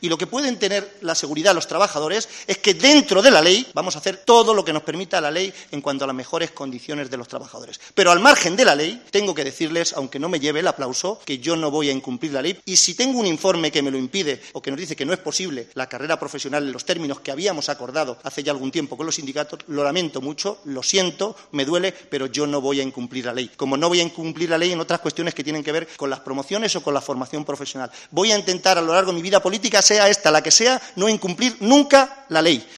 Y lo que pueden tener la seguridad los trabajadores es que dentro de la ley vamos a hacer todo lo que nos permita la ley en cuanto a las mejores condiciones de los trabajadores. Pero al margen de la ley, tengo que decirles, aunque no me lleve el aplauso, que yo no voy a incumplir la ley. Y si tengo un informe que me lo impide o que nos dice que no es posible la carrera profesional en los términos que habíamos acordado hace ya algún tiempo con los sindicatos, lo lamento mucho, lo siento, me duele, pero yo no voy a incumplir la ley. Como no voy a incumplir la ley en otras cuestiones que tienen que ver con las promociones o con la formación profesional. Voy a intentar a lo largo de mi vida política, sea esta la que sea, no incumplir nunca la ley.